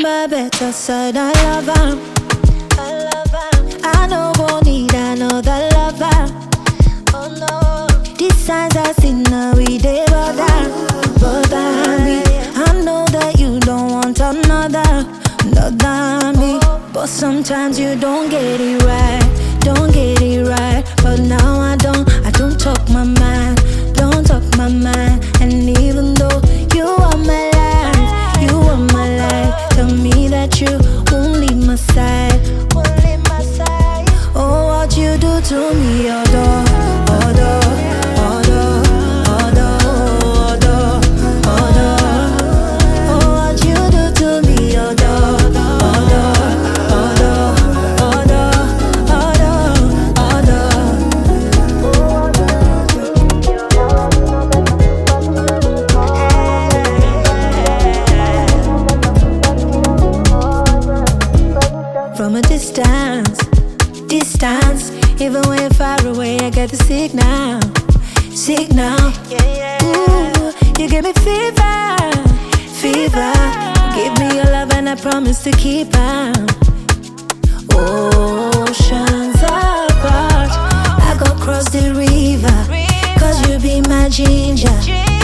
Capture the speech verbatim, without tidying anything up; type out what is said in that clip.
my better side, I love her. I love her. I know won't need another lover. Oh no. These signs I see now, we dey bother, bother me. I know that you don't want another, another me. But sometimes you don't get it right, don't get it right. But now I don't, I don't talk my mind, don't talk my mind. And even though you are my life, you are my life, tell me that you won't leave my side, won't leave my side. Oh, what you do to me, although, although, although, although, although, although. Oh, what you do to me, although, although, although, although, although. From a distance, distance, even when you're far away, I get the signal, signal. Ooh, you give me fever, fever. Give me your love and I promise to keep her. Oceans apart, I go cross the river, cause you be my ginger.